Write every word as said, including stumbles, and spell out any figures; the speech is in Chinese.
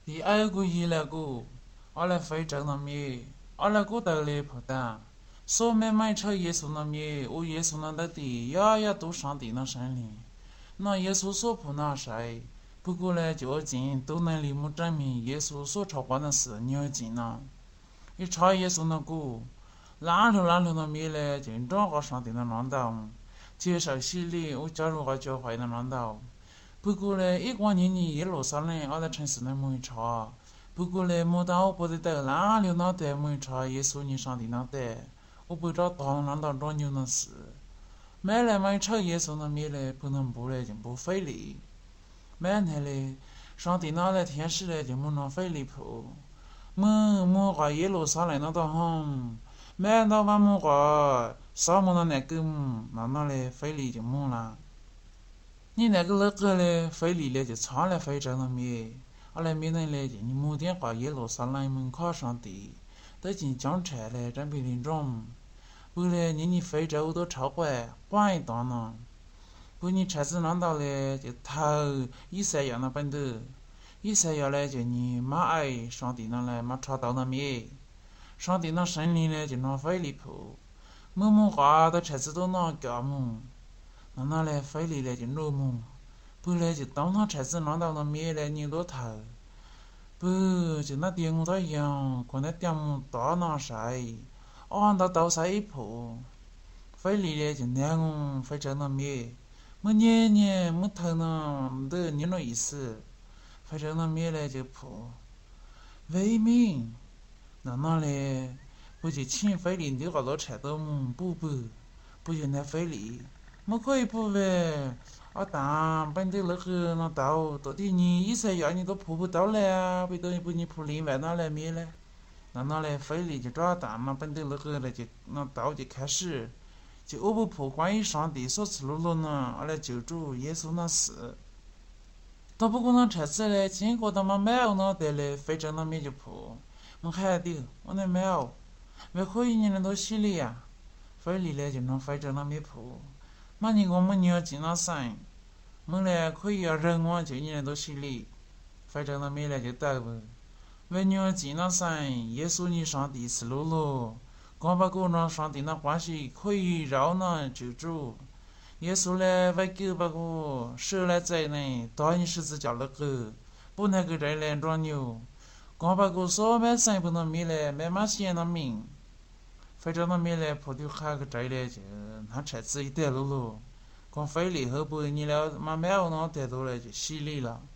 第二个伊那个，阿拉非洲那面，阿拉个头嘞不大，所买买车耶稣那面，我耶稣那的地，呀呀都上帝那山里，那耶稣所不那谁，不过呢就近都能立木证明耶稣所超过的事，你要进呐，一查耶稣那个，哪头哪头那面嘞，就找个上帝那难道，接受洗礼，我加入个教会那难道。不过呢，一光年年耶路撒冷，阿拉城市那么一查。不过呢，莫当我不得到哪里那得么一查，耶稣你上帝那得，我不知道当然当装牛那事。买来买炒耶稣那面嘞，不能不嘞就不费力。买来嘞，上帝那来天使嘞就莫那费力铺。么莫个耶路撒冷那到哼，买到完莫个啥么那那个，那那嘞费力就莫啦。你那个那个嘞，费力嘞就差了非洲那面，阿拉面人嘞就你某天挂耶路撒冷门口上地，都进江车嘞，准备领种。不嘞，你你非洲都超过管一档呢。不你车子难到嘞，就头以色列那本的，以色列嘞就你马爱上地那嘞马查到那面，上地那胜利嘞就拿费力铺，某某话的车子都拿干么？那那嘞费力嘞就落寞，不嘞就当他车子拿到那面嘞你落头，不就那点我都一样，看那点么大那谁，按到到谁一破，费力嘞就两个非洲那面，么年年么头那没得你那意思，非洲那面嘞就破，为民，那那嘞不就请费力的个老车到么补补，不就那费力。么可以补呗？啊，但本地那个那到到底你以色列你都铺不到嘞啊，不等于不你铺另外哪来面嘞？那那嘞费力就抓蛋嘛，本地那个嘞就那到就开始，就我不破关于上帝所赐路路呢，阿来救主耶稣那事。倒不过那车子嘞，经过他妈买哦那得嘞，非洲那面就破，我海的我那买哦，为可以你那都洗礼呀，费力嘞就那非洲那面破。嘛你我们你要进那山，我嘞可以要人往就你那都洗礼，反正那没来就到不。为你要进那山，耶稣你上帝是路路，光把个那上帝那关系可以绕那救主。耶稣嘞为狗把个手来宰呢，打你十字架那个，不那个人来装牛，光把个所买山不能没嘞，买马线那命。非洲那面嘞，破丢下个债嘞，就他车子一点路路，光费力后不你了，妈买我那得多了就洗礼了。